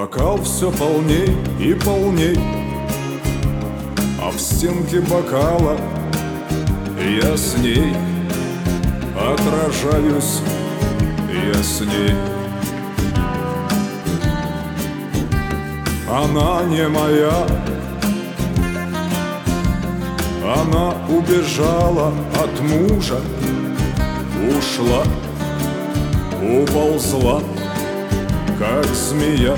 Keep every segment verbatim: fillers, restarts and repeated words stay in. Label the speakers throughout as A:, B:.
A: Бокал все полней и полней, а в стенке бокала я с ней отражаюсь, я с ней. Она не моя, она убежала от мужа, ушла, уползла, как змея.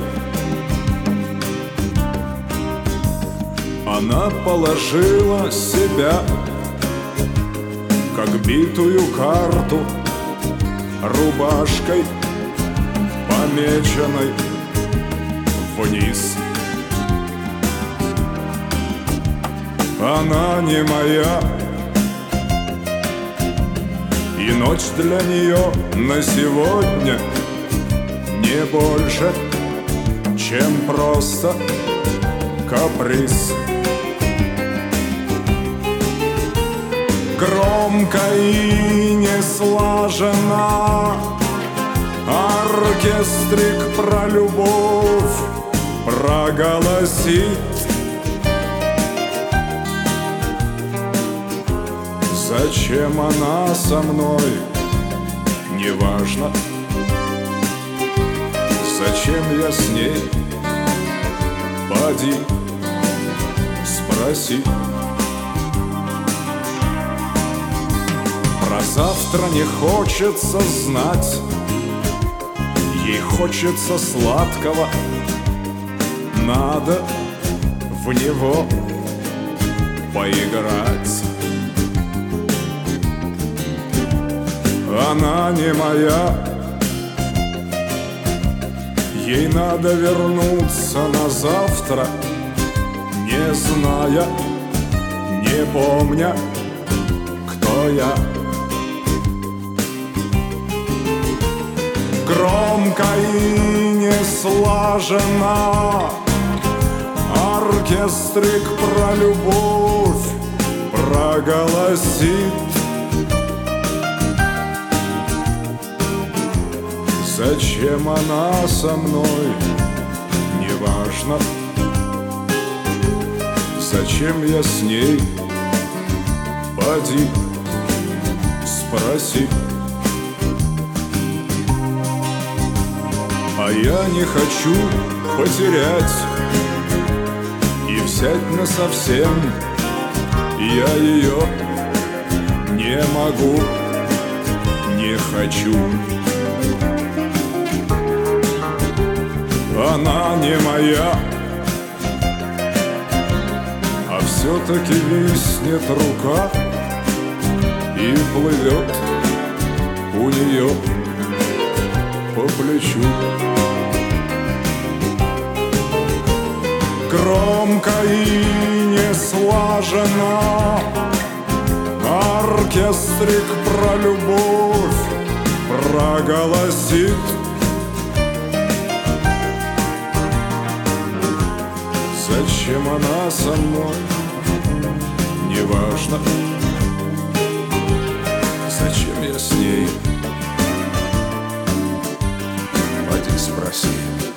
A: Она положила себя, как битую карту, рубашкой, помеченной вниз. Она не моя, и ночь для нее на сегодня не больше, чем просто каприз. Громко и не слаженно оркестрик про любовь проголосит. Зачем она со мной, неважно. Зачем я с ней, поди, спроси. Про завтра не хочется знать, ей хочется сладкого, надо в него поиграть. Она не моя, ей надо вернуться на завтра, не зная, не помня, кто я. Громко и не слаженно оркестрик про любовь проголосит. Зачем она со мной, неважно. Зачем я с ней, поди, спроси. А я не хочу потерять и взять насовсем. Я ее не могу, не хочу. Она не моя, а все-таки виснет рука и плывет у нее по плечу. Громко и не слаженно оркестрик про любовь проголосит. Зачем она со мной, неважно. Зачем я с ней, поди спроси.